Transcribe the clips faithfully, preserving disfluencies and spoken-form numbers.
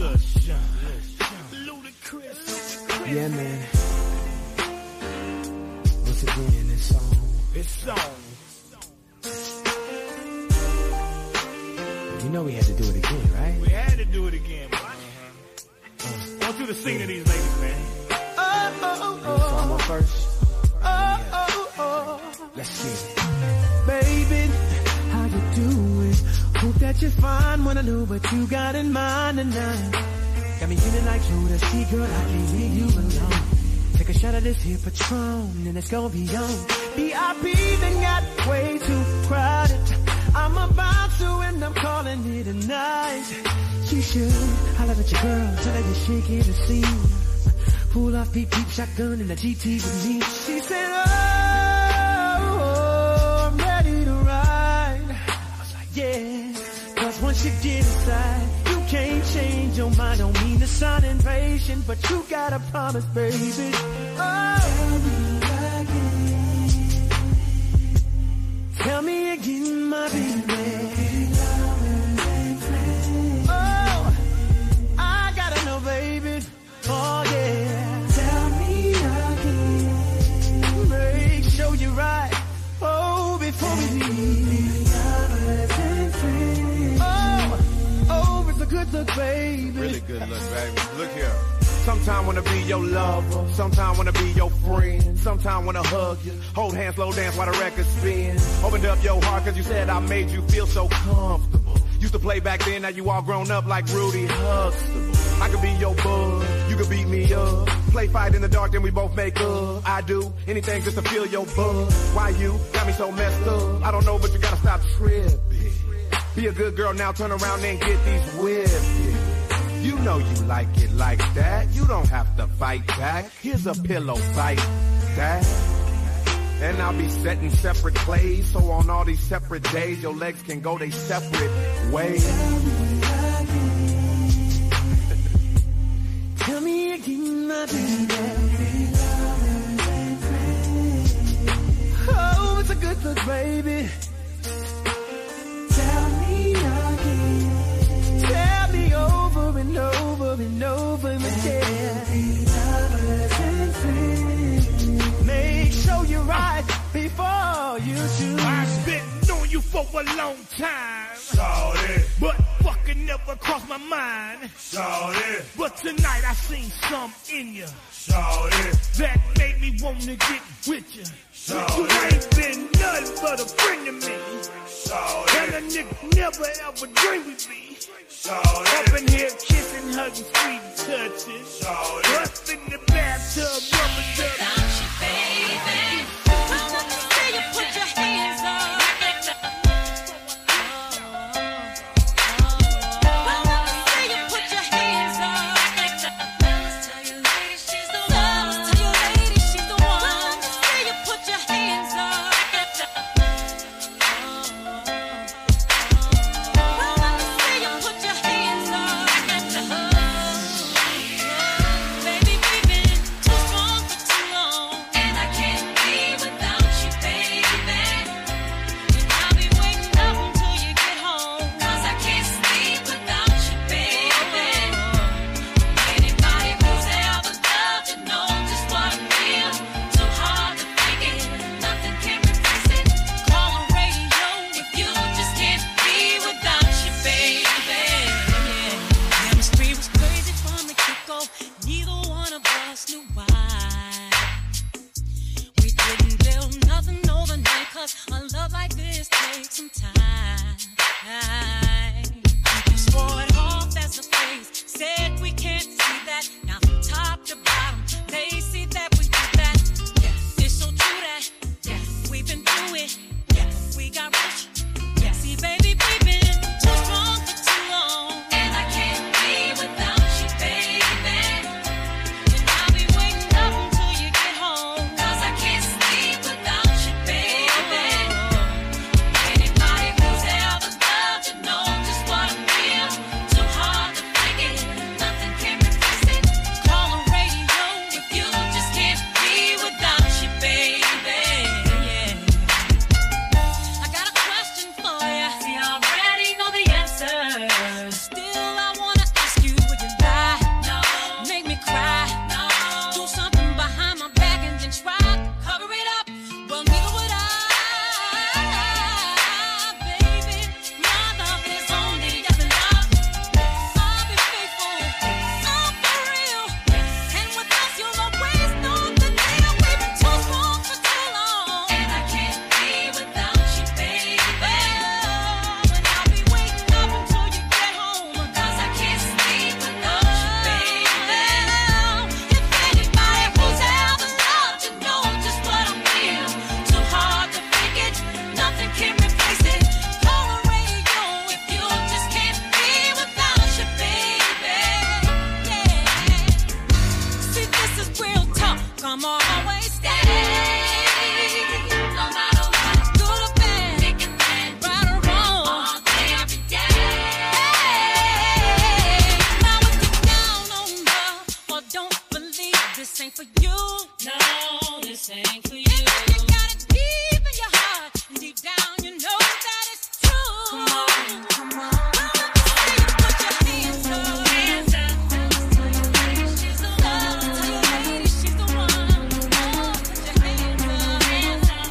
Yeah, man. Once again, this song. This song. You know we had to do it again, right? We had to do it again, boy. Uh-huh. I want you to sing to these ladies, man. Oh, oh, oh, oh. So I'm on first. Oh, oh, oh. Let's see it. Baby, how you doing? Hope that you're fine when I know what you got in mind tonight. Got me feeling like you the sea girl, I can't leave you alone. Take a shot of this here Patron, and it's gonna be on. V I P then got way too crowded. I'm about to and I'm calling it a night. You should holler at your girl, tell her you're shaking the scene. Pull off peep peep shotgun in the G T with me. She said, oh, oh, I'm ready to ride. I was like, yeah. Cause once you get inside, you can't change your mind. Don't mean to sound impatient, but you gotta promise, baby. Oh, tell me again, my baby. Oh, I gotta know, baby. Oh, yeah. Tell me again. Make sure you're right. Oh, before we leave. Oh, oh, it's a good look, baby. Really good look, baby. Look here. Sometime wanna be your lover, sometime wanna be your friend, sometime wanna hug you, hold hands, slow dance while the record spins. Opened up your heart cause you said I made you feel so comfortable. Used to play back then, now you all grown up like Rudy Huxtable. I could be your bud, you could beat me up. Play fight in the dark, then we both make up. I do anything just to feel your buzz. Why you got me so messed up? I don't know, but you gotta stop tripping. Be a good girl now, turn around and get these whipped. You know you like it like that. You don't have to fight back. Here's a pillow fight that. And I'll be setting separate plays, so on all these separate days, your legs can go they separate ways. Tell me again, my baby. Oh, it's a good look, baby. Tell me again. Tell me over and over and over again. Make sure you're right before you choose. I've been knowing you for a long time. Sorry. But fucking never crossed my mind. Sorry. But tonight I seen something in you. Sorry. That made me wanna get with you. Sorry. You ain't been nothing but a friend to me. Sorry. And a nigga never ever dreamed with me. Sorry. Up in here kissing, hugging, sweet touches. Sorry. Up in the bathtub, rubber duck. Without you, baby. I want to see you put your hands up. I want to see you put your hands up. Tell your lady she's the one. Tell your lady she's the one. I want to see you put your hands up. Baby, we've been too strong for too long. And I can't be without you, baby. And I'll be waiting up until you get home. Cause I can't sleep without you, baby. Anybody who's ever loved you know just what I feel. Too hard to fake it, nothing can replace it. Call the radio if you just can't be without you, baby. Chemistry was crazy from the get-go. Neither one of us knew why. We didn't build nothing overnight, cause a love like this takes some time. You swore it off as a phase, said we can't see that. Now from top to bottom, they see that we do that. Yeah, it's so true that, yeah, we've been through it. Yeah, we got rich. Yeah, see baby, we've been too strong for too long. And I can't be without you, baby. And I'll be waiting up until you get home. Cause I can't sleep without you, baby. sang for you. And if you got it deep in your heart, and deep down you know that it's true. Come on, come on. Put your hands up. Hands up. She's the one. Tell your lady she's the one. Put your hands up. Hands up.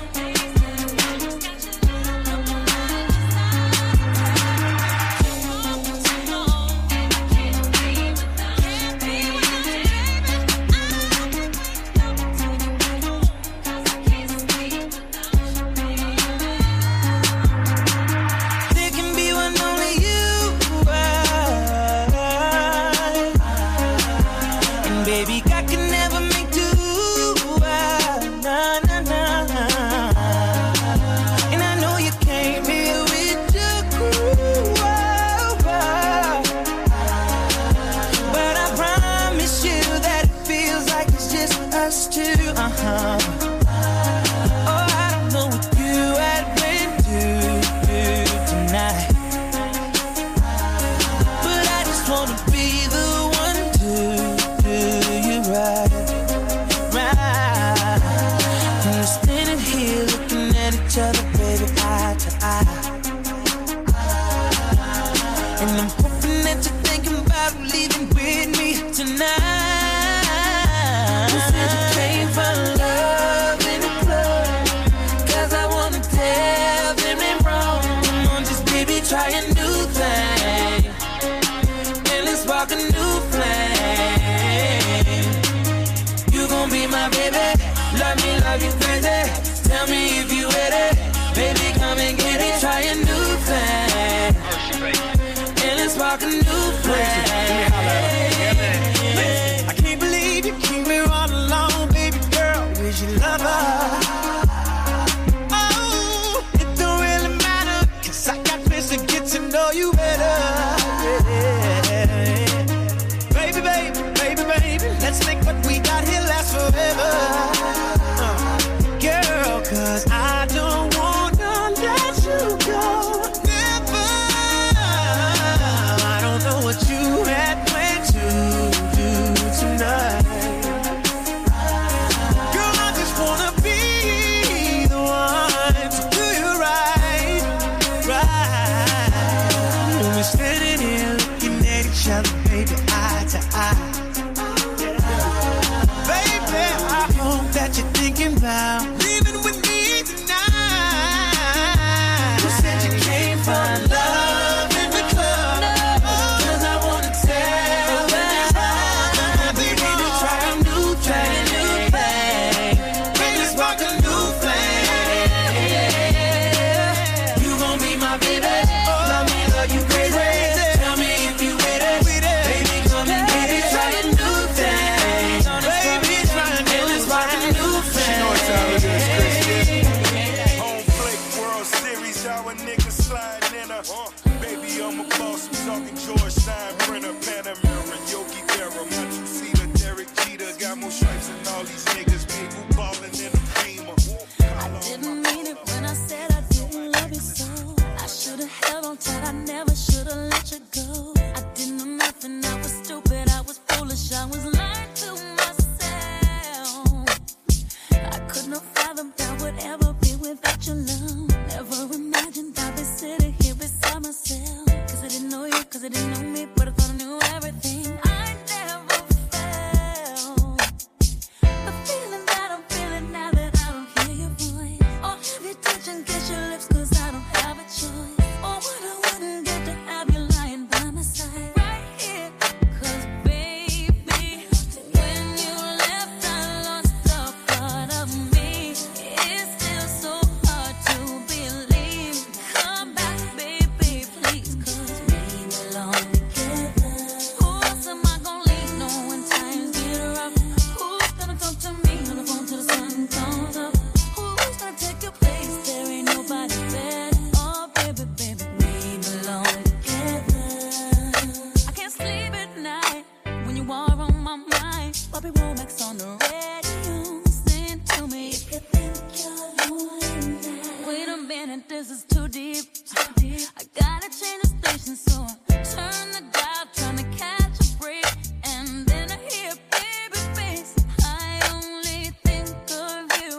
Of you.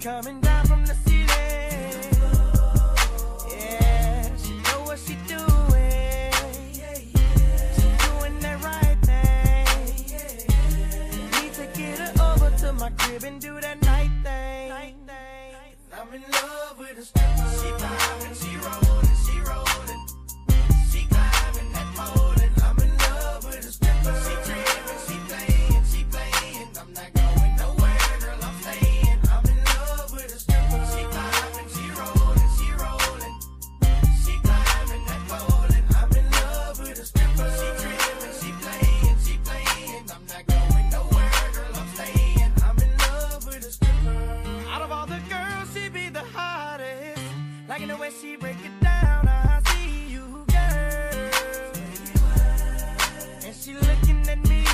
coming down from the ceiling. Yeah, she know what she doing. She doing that right thing. Need to get her over to my crib and do that night thing. I'm in love with a stripper. She vibing, she rolling, she rolling. She climbing that pole and I'm in love with a stripper. She tripping, she playing, she playing. I'm not going nowhere, girl, I'm staying. I'm in love with a stripper. She vibing, she rolling, she rolling. She climbing that pole and I'm in love with a stripper. She tripping, she playing, she playing. I'm not going nowhere, girl, I'm staying. I'm in love with a stripper. Out of all the girls, she be the hottest. Liking the way she break it down, I see you, girl. And she looking at me.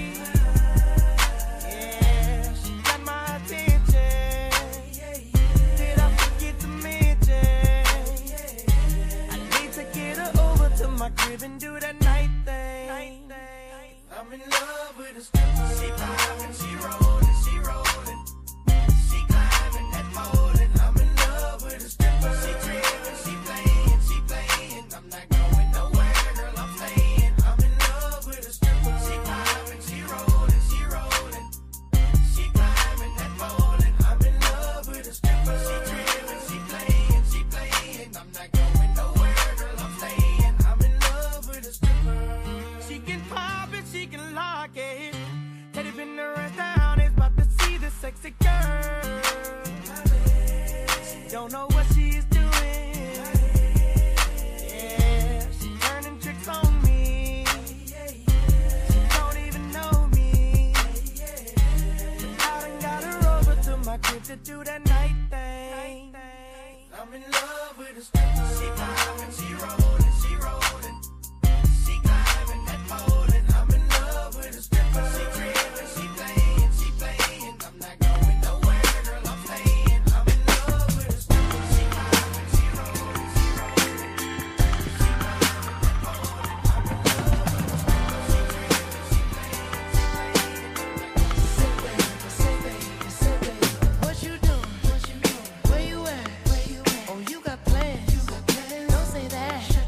Yeah, she got my attention. Did I forget to mention? I need to get her over to my crib and do that night thing. I'm in love with a stripper. She vibing, she rolling, she rolling. She climbing that pole and I'm in love with a stripper. She tripping, she playing, she playing. I'm not going nowhere, girl, I'm staying. I'm in love with a stripper. She vibing, she rolling, she rolling. She climbing that pole and I'm in love with a stripper. She tripping, she playing, she playing. I'm not going nowhere, girl, I'm staying. I'm in love with a stripper. She can pop it, she can lock it. Teddy been the rest down, is about to see the sexy girl. She don't know what she is doing. Yeah, she turning tricks on me. She don't even know me. But I done got her over to my crib to do that night thing. I'm in love with a stripper. She vibing, she rolling, she rolling. She climbing that pole and I'm in love with a stripper. She tripping, she playing, she playing. I'm not going nowhere, girl, I'm staying. I'm in love with a stripper. She climbing, she rolling, she rolling. She climbing that pole and I'm in love with a stripper. She tripping, she playing, she playing. What you doing? Where you at? Oh, you got plans. Don't say that.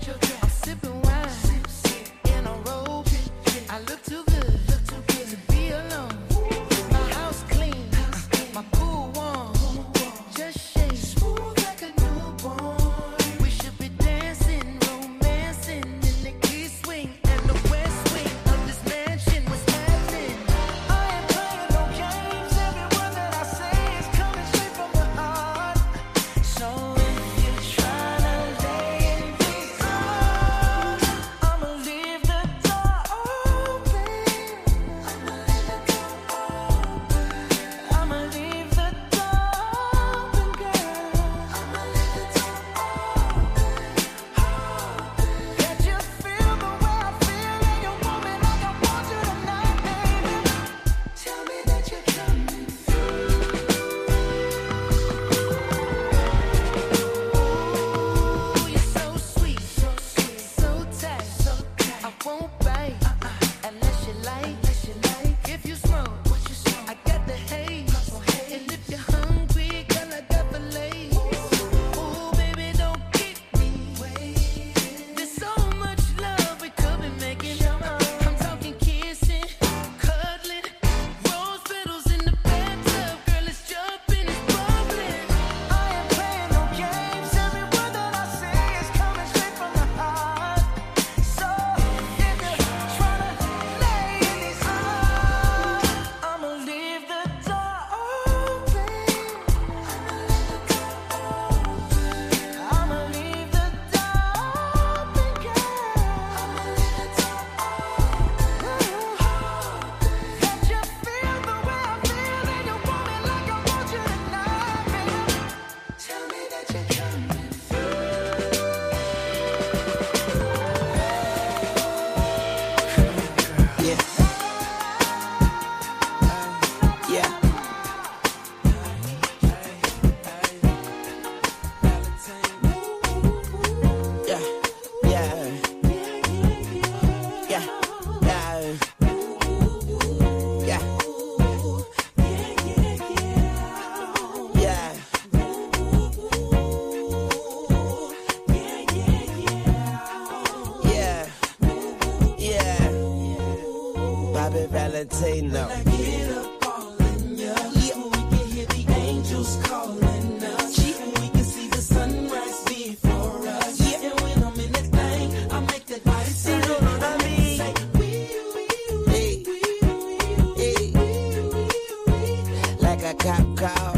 Bobby Valentino. When I get up all in ya, yeah. We can hear the angels calling us, yeah. And we can see the sunrise before us, yeah. And when I'm in that thing, I make that body say, you know what I mean? Say, wee, wee, wee, wee, wee, like a cop car.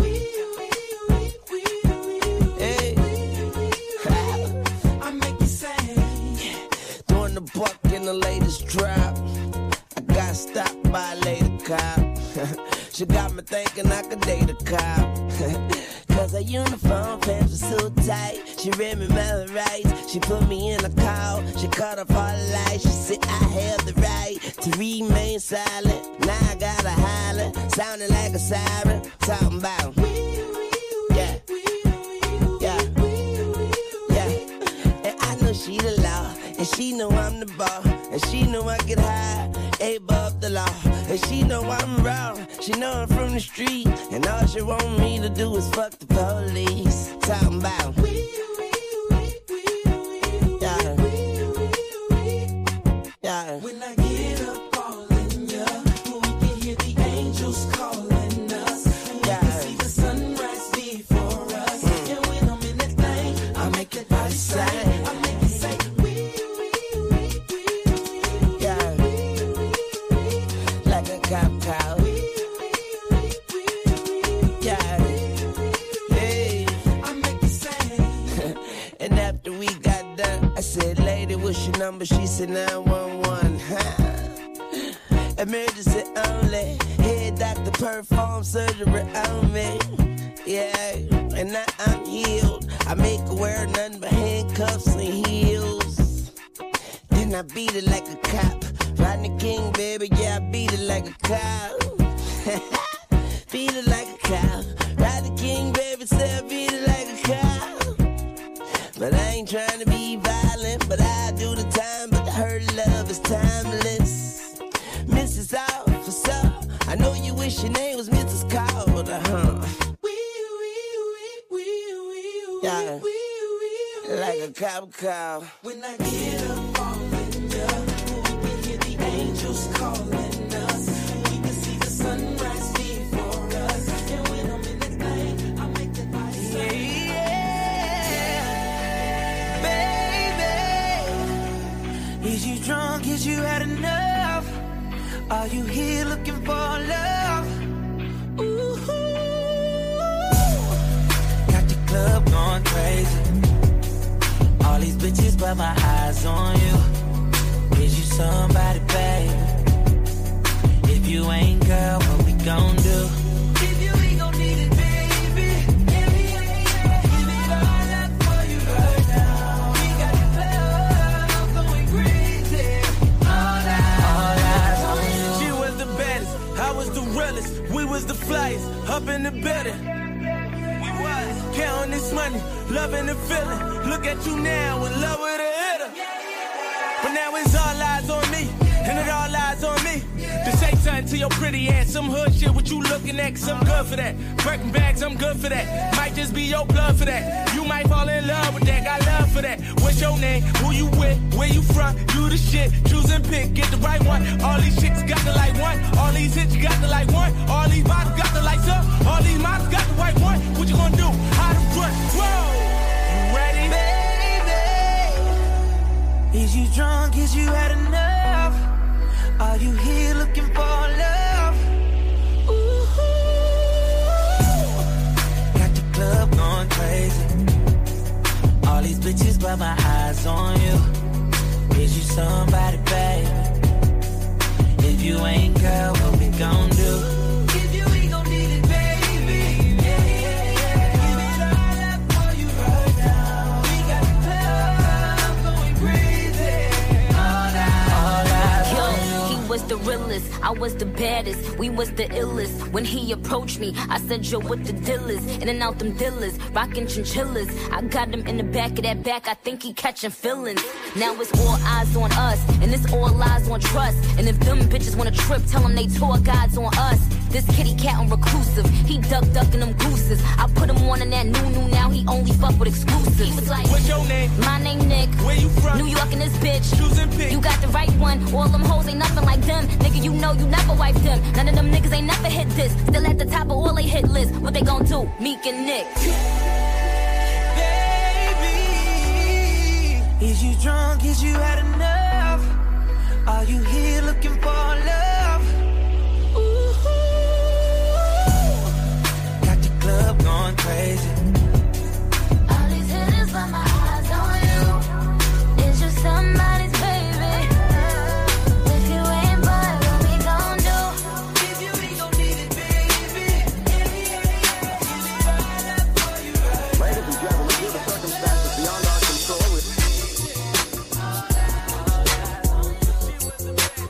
Hey, I make you say, throwing the buck in the latest drop. I got stopped by a lady cop. She got me thinking I could date a cop. Cause her uniform pants were so tight. She read me my rights. She put me in a call. She cut off all the lights. She said I have the right to remain silent. Now I gotta holler, sounding like a siren. Talking about, yeah, yeah, yeah. And I know she the law, and she know I'm the boss, and she know I get high, above the law. And she know I'm raw, she know I'm from the street, and all she want me to do is fuck the police. Talking about, yeah, yeah. when I get up all in ya, we can hear the angels calling us, and we Yeah. can see the sunrise before us, mm. And when I'm in that thing, I make that body say, I make it say, wee, wee, wee, wee, Yeah, like a cop car. Yeah, hey. I make it say, And after we got done, I said, lady, what's your number? She said nine one one. Emergency only. Head doctor perform surgery on me. Yeah, and now I'm healed. I make her wear nothing but handcuffs and heels. Then I beat it like a cop. Rodney King, baby, yeah, I beat it like a cop. Beat it like a cop. Rodney King, baby, say I beat it like a cop. But I ain't trying to be violent, but I do the time, but her love is timeless. Missus Officer, I know you wish your name was Missus Calder, huh? wee, wee, wee, wee, wee, Yeah. wee, wee, wee. Like a cop car. When I get up all in ya, we can hear the angels calling us, and we can see the sunrise before us, and when I'm in that thing, I make that body say, Baby, is you drunk? Is you had enough? Are you here looking for love? Ooh, got the club going crazy. All these bitches, but my eyes on you. Is you somebody, baby? If you ain't, girl, what we gon' do? If you ain't gon' need it, baby. Yeah, yeah, yeah. Give it all up for you right now. We got the club going crazy. All eyes, all eyes on you. She was the baddest, I was the realest. We was the flyest, up in the building. We was counting this money, loving the feeling. Look at you now, in love with a hitter. But now it's all eyes on me, and it all lies on me. To say something to your pretty ass, some hood shit, what you looking at, cause I'm good for that. Breaking bags, I'm good for that. Might just be your blood for that. You might fall in love with that, got love for that. What's your name, who you with, where you from, you the shit. Choose and pick, get the right one. All these chicks got the like one. All these hits, you got the like one. All these bottles got the lights up. All these models got the white one. What you gonna do? How to run? Whoa! You ready? Baby, is you drunk? Is you had enough? Are you here looking for love? Ooh, got the club going crazy. All these bitches, but my eyes on you. Is you somebody, baby? If you ain't, girl, what we gon' do? If you ain't gon' need it, baby. Yeah, yeah, yeah. Give it all up for you right now. We got the club going crazy. All eyes, all eyes on you. He was the realest, I was the baddest, we was the illest. When he approached me, I said, yo, what the deal is? In and out them dealers, rockin' chinchillas. I got him in the back of that back, I think he catching feelings. Now it's all eyes on us, and it's all lies on trust. And if them bitches wanna trip, tell them they tour guides on us. This kitty cat on reclusive. He duck ducking them gooses. I put him on in that new new. Now he only fuck with exclusives. He was like, what's your name? My name Nick. Where you from? New York and this bitch. Choose and pick. You got the right one. All them hoes ain't nothing like them. Nigga, you know you never wiped them. None of them niggas ain't never hit this. Still at the top of all they hit list. What they gon' do? Meek and Nick. Baby, is you drunk? Is you had enough? Are you here looking for love? Ooh, got the club going crazy. All these hitters, but my eyes on you. Is you somebody's baby? If you ain't, boy, what we gon' do? If you ain't gon' need it, baby. Ladies and gentlemen, due to circumstances beyond our control,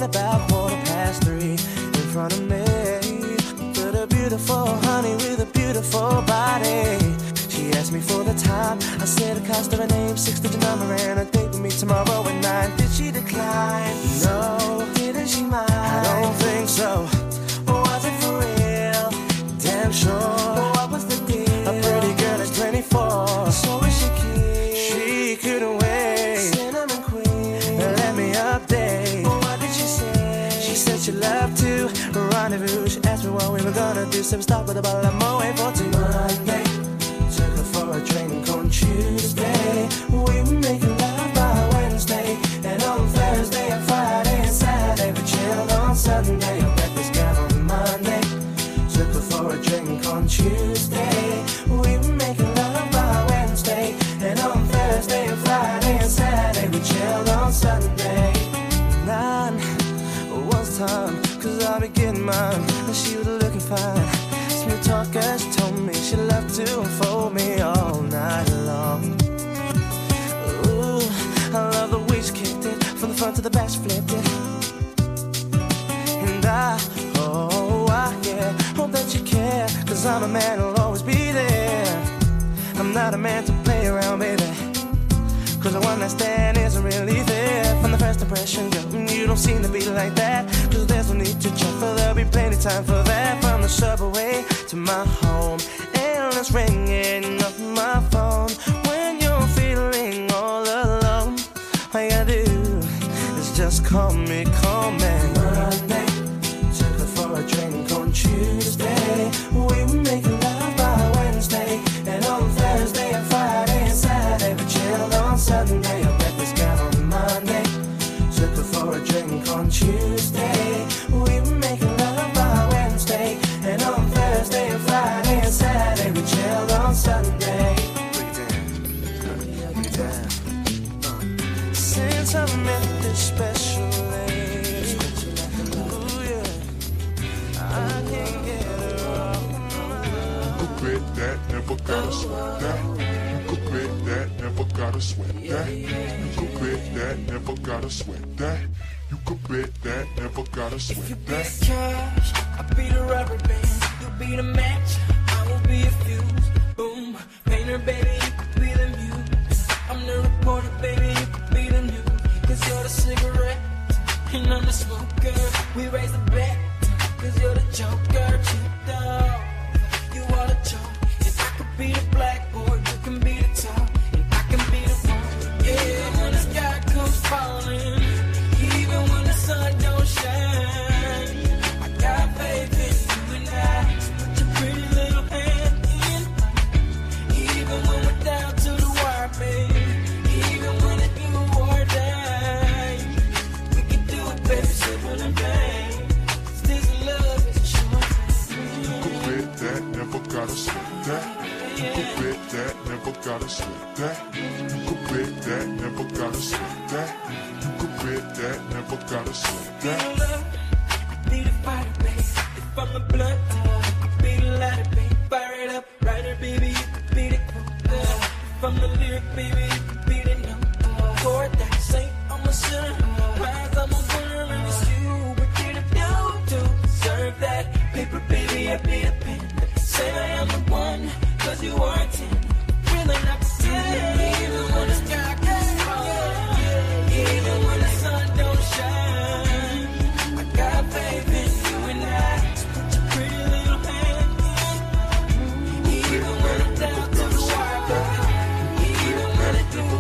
about quarter past three. In front of me, with a beautiful honey with a beautiful body. She asked me for the time. I said the cost of her name, six-digit number, and a date with me tomorrow at nine. Did she decline? No. Didn't she mind? I don't think so. Was it for real? Damn sure. What was the deal? A pretty girl is twenty-four. So is she keen? She couldn't wait. Cinnamon queen. Let me update. What did she say? She said she loved to rendezvous. She asked me what we were gonna do. So we stopped with a bottle of Moët for two. Monday. Took her for a drink on Tuesday. We were making love by Wednesday. And on Thursday and Friday and Saturday we chilled on Sunday. I met this girl on Monday. Took her for a drink on Tuesday. We were making love by Wednesday. And on Thursday and Friday and Saturday we chilled on Sunday. Nine was time, cause I'll be getting mine. And she was looking fine. Smooth talker, she told me she loved to unfold me all night long. Ooh, I love the way she kicked it. From the front to the back she flipped it. And I, oh, I, yeah, hope that you care. Cause I'm a man who'll always be there. I'm not a man to play around, baby. Cause the one I stand isn't really there. From the first impression, girl, you don't seem to be like that. Cause there's no need to check, for there'll be plenty time for that. From the subway to my home, endless ringing up my phone. When you're feeling all alone, all you gotta do is just call me, call me. Monday, took her for a drink on Tuesday. We were making love by Wednesday. And on Thursday and Friday and Saturday we chilled on Sunday. I met this girl on Monday. Took her for a drink on Tuesday. We were making love by Wednesday. And on Thursday and Friday and Saturday we chilled on Sunday. Since I met this special lady, ooh yeah, I can't get her off my mind. You could quit that, never gotta sweat that. You could quit that, never gotta sweat that. You could quit that, never gotta sweat that. You could quit that, never gotta sweat If you be that. the cash, I'll be the rubber band. You'll be the match, I will be a fuse. Boom, painter, baby, you could be the muse. I'm the reporter, baby, you could be the news. Cause you're the cigarette, and I'm the smoker. We raise the bet, cause you're the joker. Cheap dog, you are the chalk. And I could be the blackboard, you can be the top. And I can be the one, yeah, when the sky comes falling. Even when the sun don't shine, I got faith in you and I. Put your pretty little hand in. Even when we're down to the wire, baby. Even when it's you or die, we can do it, baby, simple and plain. This love is a short thing. You could quit that, never gotta sweat that. You could quit that, never gotta sweat that. You could quit that, never gotta sweat that. You could quit that, never gotta sweat that. Be the fighter, baby. If I'm the blunt, you could be the lighter, baby. Fire it up, writer, baby. You could be the quote. If I'm the lyric, baby, you could be the note. Chord that saint, I'm a sinner. Rise, I'm a winner, and it's you. We're here to do, to serve that paper, baby. I be a pen. Say I am the one, cause you are a ten. Really not the ten. Even when the sky gets falling, even when the sun don't shine, I got faith in you and I. So put your pretty little hand in. Even when I'm down to the wire, even when it do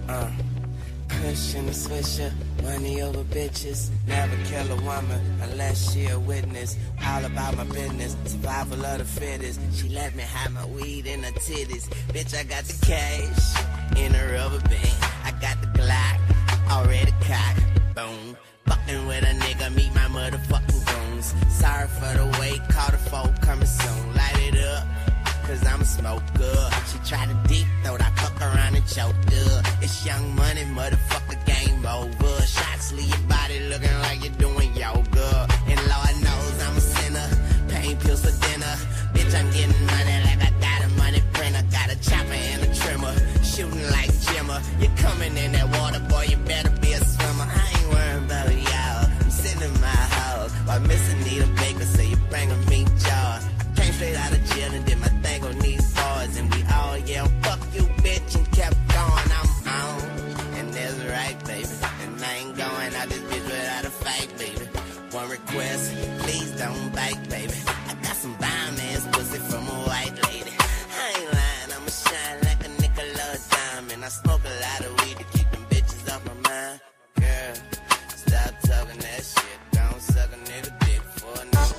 Uh, Christian and Swisher, money over bitches. Never kill a woman unless she a witness. All about my business, survival of the fittest. She let me have my weed in her titties. Bitch, I got the cash in a rubber band. I got the Glock already cocked. Boom. Fucking with a nigga, meet my motherfucking goons. Sorry for the wait, call the folk coming soon. Light it up, cause I'm a smoker. She tried to deep throat, I fuck around and choked her. It's Young Money, motherfucker, game over. Shots leave your body looking like you're doing yoga. And Lord knows I'm a sinner, pain pills for dinner. Bitch, I'm getting money like I got a money printer. Got a chopper and a trimmer, shooting like Jimmer. You're coming in that water, boy, you better be a swimmer. I ain't worrying about y'all, I'm sitting in my house while missing Nita Baker, so you bringing me jars. Came straight out of jail and did my thing on these bars, and we all yelled, fuck you, bitch, and kept going. I'm on, and that's right, baby. And I ain't going out this bitch without a fight, baby. One request, please don't bite, baby. I got some bomb ass pussy from a white lady. I ain't lying, I'ma shine like a nickel or a dime, and I smoke a lot of weed to keep them bitches off my mind. Girl, stop talking that shit. Don't suck a nigga dick for a nigga.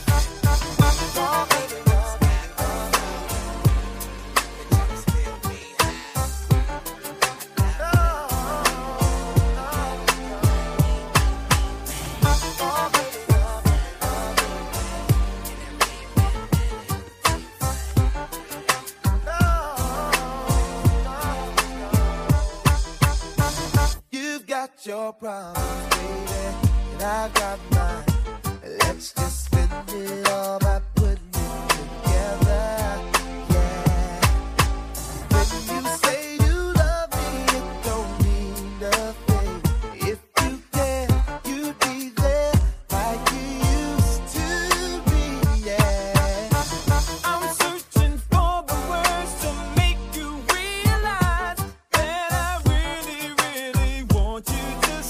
Your problems, baby, and I got mine. Let's just spend it all by putting it together. Yeah. When you say you love me, it don't mean nothing. If you care, you'd be there like you used to be. Yeah. I'm searching for the words to make you realize that I really, really want you.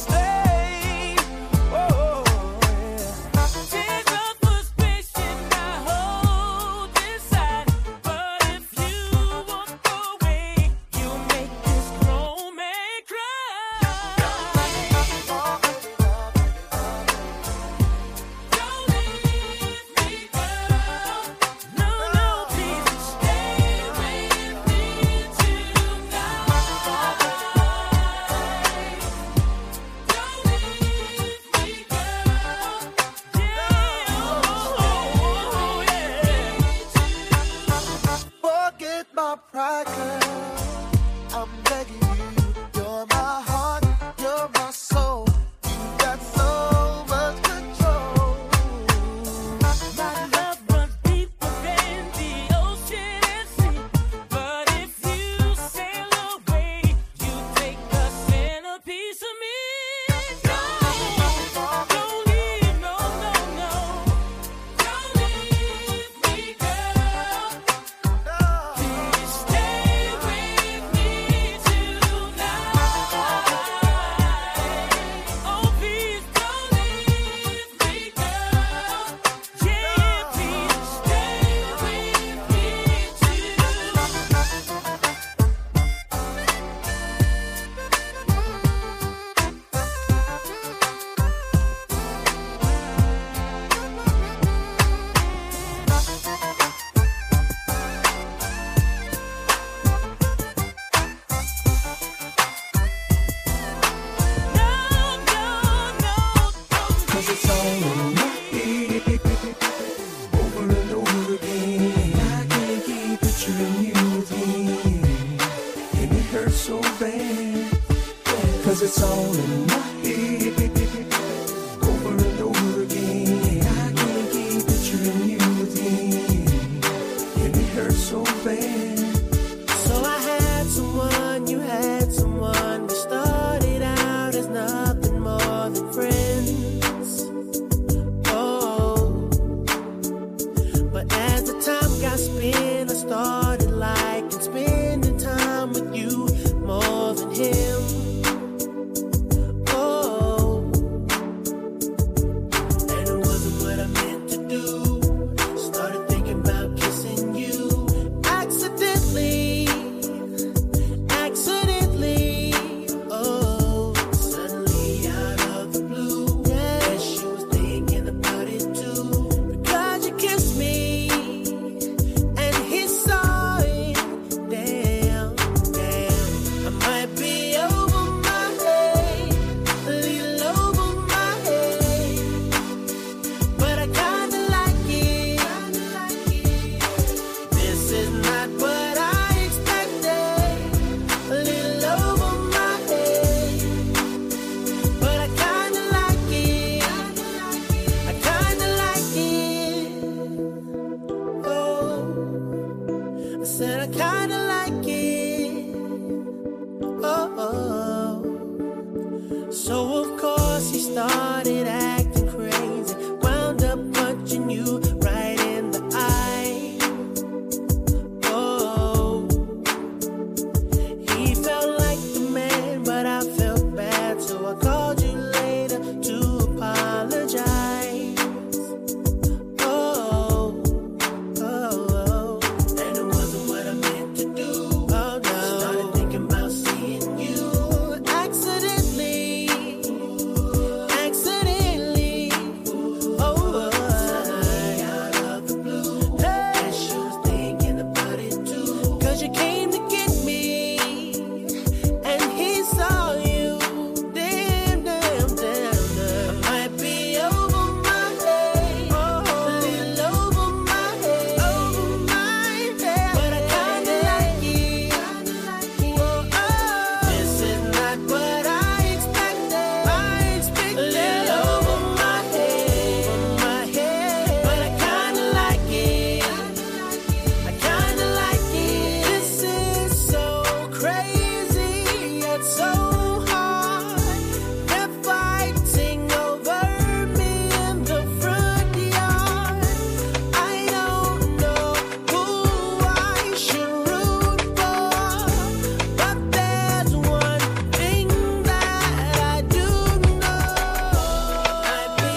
It's all in my head, over and over again. I can't keep picturing you again, and it hurts so bad. So I had someone, you had someone. We started out as nothing more than friends. Oh, but as the time got spent, I started liking spending time with you more than him. Accidentally, accidentally So of course he started acting crazy, wound up punching you right in the eye. Oh, he felt like the man, but I felt bad, so I called you later to apologize. Oh, oh, oh, and it wasn't what I meant to do. Oh no, started thinking about seeing you accidentally, accidentally. Oh, suddenly out of the blue, and she was thinking about it too. 'Cause you came to get me, and he saw you. Damn, damn, damn, damn. I might be over my head, a little over my head, over my head, but I kinda like it. Oh, oh. This is not what I expected. I expected a little over my head, over my head, but I kinda like it. I kinda like it. This is so crazy, yet so hard. They're fighting over me in the front yard. I don't know who I should root for, but there's one thing that I do know. I'd be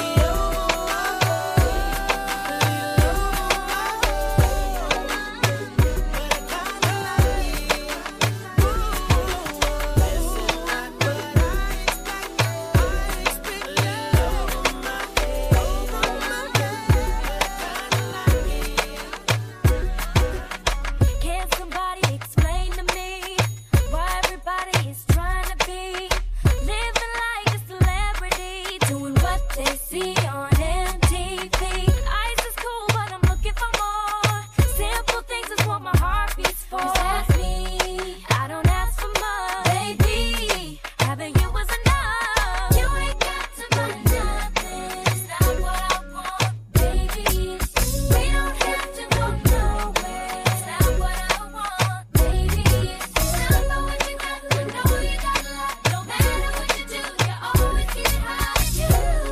Can somebody explain to me why everybody is trying to be living like a celebrity, doing what they see on M T V? Ice is cool, but I'm looking for more. Simple things is what my heart beats for. That's me. I don't ask for much, baby. Having you was enough. You ain't got to buy nothing. It's not what I want, baby. We don't have to go nowhere. It's not what I want, baby. It's not what you got. I know you got a lot. No matter what you do, you always get high. You,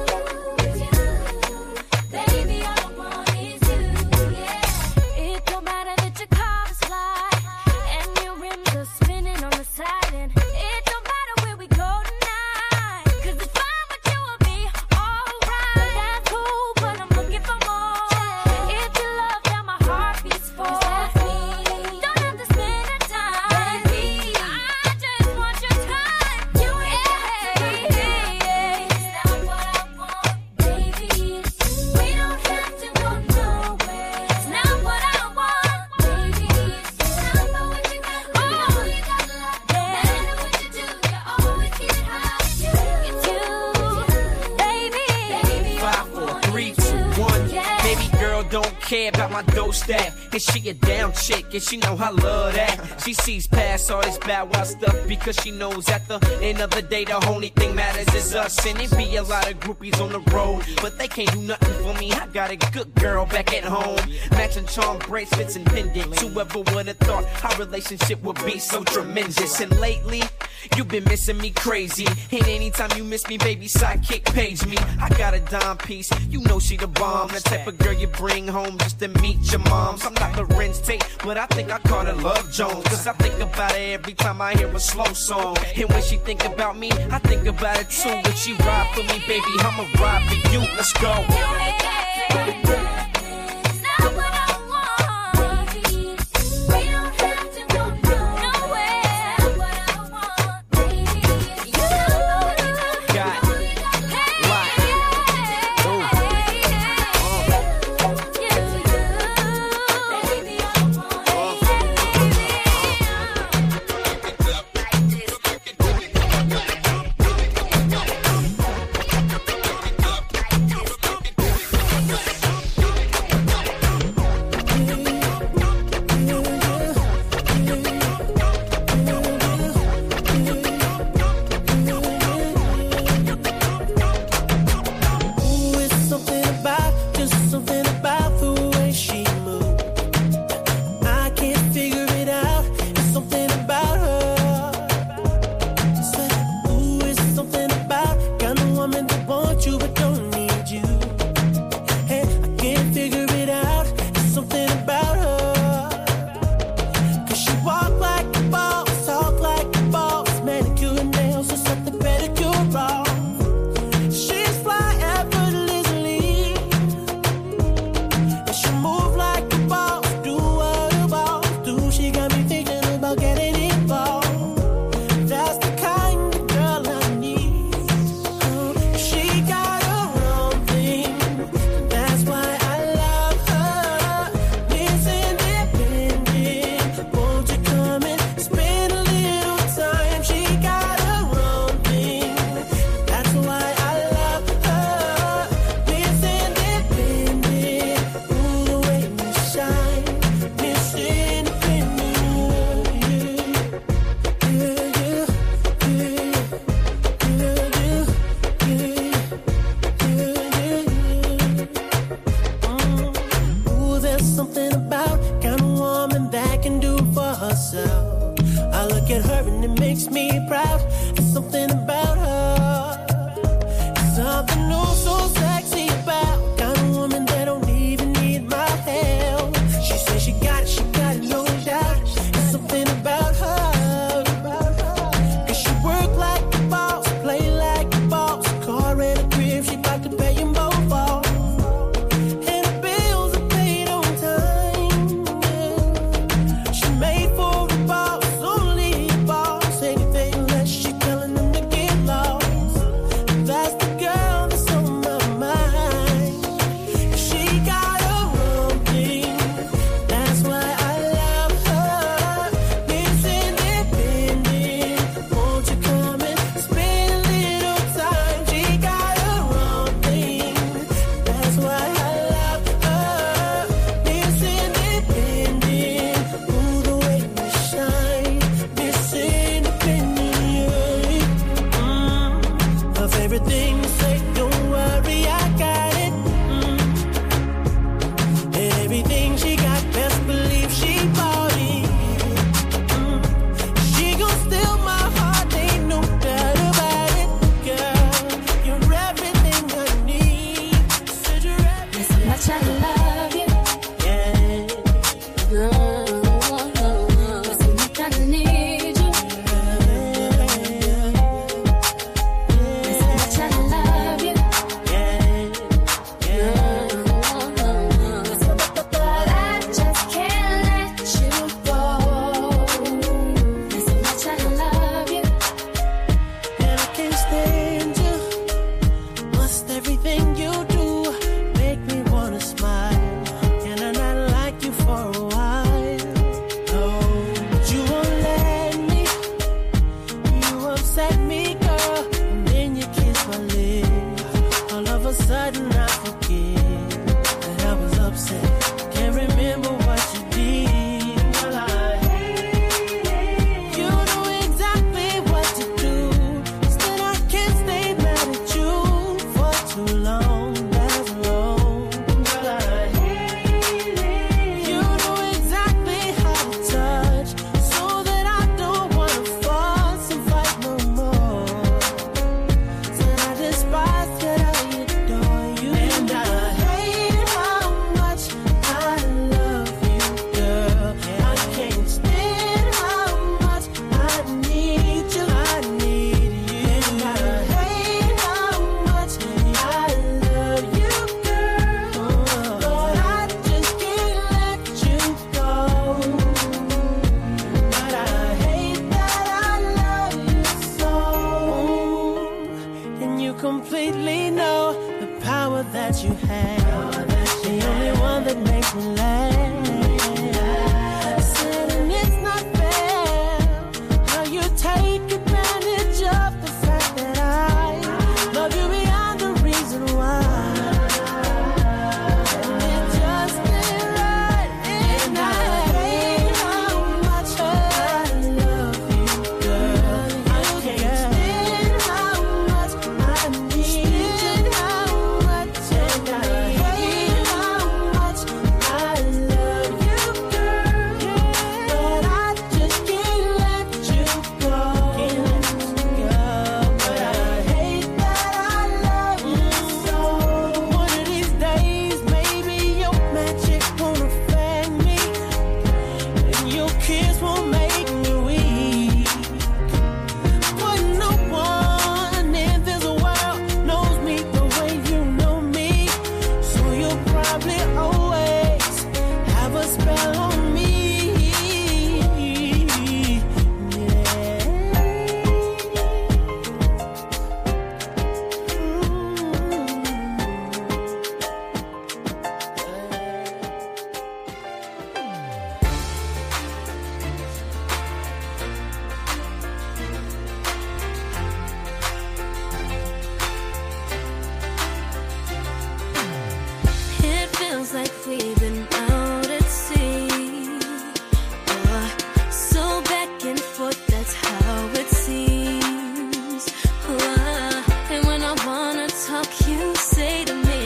you, baby, all I want is you, yeah. It don't matter that your car is fly and your rims are spinning on the side, and it don't matter where we go tonight. 'Cause if I'm with you, I'll be alright. That's cool, but I'm looking for more. It's your love that my heart beats for. That's me. Don't have to spend a dime, baby. I just want your time. You ain't got to It's not what I want, baby. We don't have to go nowhere. It's not what I want, baby. It's not what you got. I know you got a lot. No matter what you do, you always get high. It's you, baby. Baby, all I Five, four, want three, is two, you, one. yeah. Baby girl don't care about my doorstep, and she a down chick, and she know I love that. She sees past all this bad wild stuff because she knows at the end of the day the only thing matters is us. And it be a lot of groupies on the road, but they can't do nothing for me. I got a good girl back at home, matching charm bracelets and pendants. Whoever would have thought our relationship would be so tremendous? And lately, you've been missing me crazy. And anytime you miss me, baby, sidekick page me. I got a dime piece, you know she the bomb. The type of girl you bring home just to meet your moms. I'm not Lorenz Tate, but I think I call her Love Jones. 'Cause I think about her every time I hear a slow song. And when she think about me, I think about it too. When she ride for me, baby, I'ma ride for you. Let's go. It's not what I want, baby. We don't have to go nowhere. It's not what I want, baby. You know what you got. Got Know you got. Hey, What? yeah. Ooh. Hey, yeah. You, you, baby, all I want is you. makes me proud. There's something about her. There's something new, so sexy about. Got a woman that don't even need my help. She says she got it, she got it, no doubt. There's something about her. Cause she work like a boss, play like a boss. Car and a crib, she got to pay them both off. And the bills are paid on time. Yeah. She made for a boss, only a boss. Anything less, she telling them to get lost. That's the girl that's on my mind. She got a wrong thing. That's why I love her. Miss Independent. Won't you come and spend a little time? She got a wrong thing. That's why I love her. Miss Independent. Ooh, the way you shine. Miss Independent. Mm. Her favorite thing to say, don't worry, I got it. Mm. And everything she got, best believe she bought it. Mm. She gon' steal my heart, ain't no doubt about it. Girl, you're everything I need. Said you're everything. Much I love you. Yeah. So much I need you. So much I love you. But I just can't let you go. So much I love you. And I can't stand you. Must everything you do make me wanna smile. Can I not like you for a while? No, but you won't let me. You upset me, girl. And then you kiss my lips. All of a sudden I forget that I was upset. Can't remember what you did. Well, I hate it. You know exactly what to do. Instead I can't stay mad at you for too long. That's wrong. Well, I hate it. You know exactly how to touch, so that I don't wanna fuss and fight no more. Said I despise that I adore you. And I hate how much I love you, girl. I can't stand how much I need you. I need you. And I hate how much I love you, girl. Lord, I just can't let you go. But I hate that I love you so. And you completely know the power that you have. The only one that makes me laugh. I said, and it's not fair how you take advantage of the fact that I love you beyond the reason why. And it just ain't right. And I hate how much I love you, girl. I can't stand how much I need you. How much and I hate how much I love you, girl. But I just can't let you go. Can't let you go. But I hate that I love you so. One of these days, maybe your magic won't affect me, and your kiss won't make me weak. But no one in this world knows me the way you know me. So you'll probably always have a spell on me. It feels like we've been out at sea. Oh, so back and forth, that's how it seems. Oh, and when I wanna talk, you say to me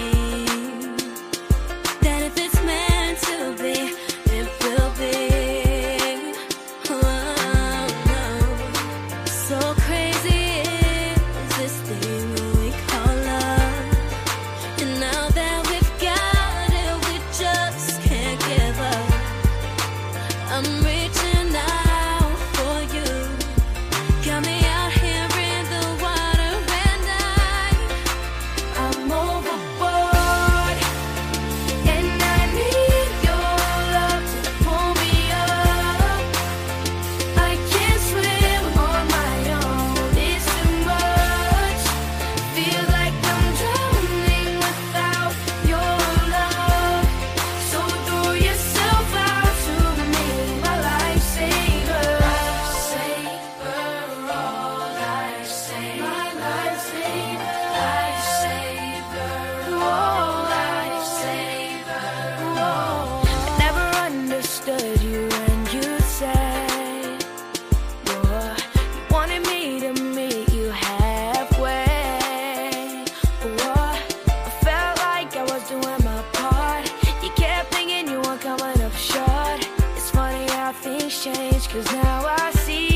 that if it's meant to be, it will be. Oh, So crazy is this thing we call love. And now that we've got it, we just can't give up. I'm reaching out for you. Got me out here in the water and I, I'm overboard. And I need your love to pull me up. I can't swim on my own, it's too much. Feel like I'm drowning without your love. So throw yourself out to me, my lifesaver. Lifesaver, oh lifesaver, my lifesaver, lifesaver, oh lifesaver, oh. I never understood you when you say, boy, you wanted me to meet you halfway. Boy, I felt like I was doing my part. You kept thinking you weren't coming up short. It's funny how things change, cause now I see.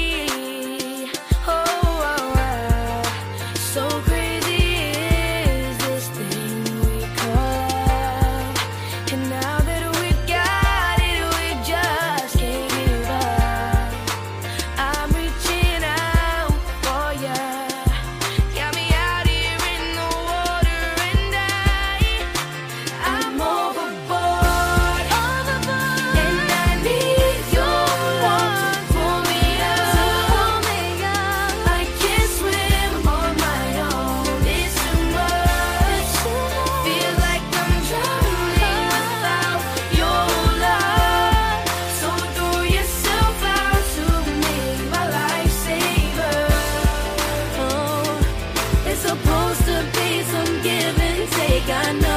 Oh, oh, oh. So crazy is this thing we call love. And now that we got it, we just can't give up. I'm reaching out for ya. Got me out here in the water and I, I'm overboard. And I need your love to pull me up. I can't swim on my own, it's too much. Feel like I'm drowning without your love. So throw yourself out to me, my lifesaver. Oh, it's supposed to be some give and take, I know.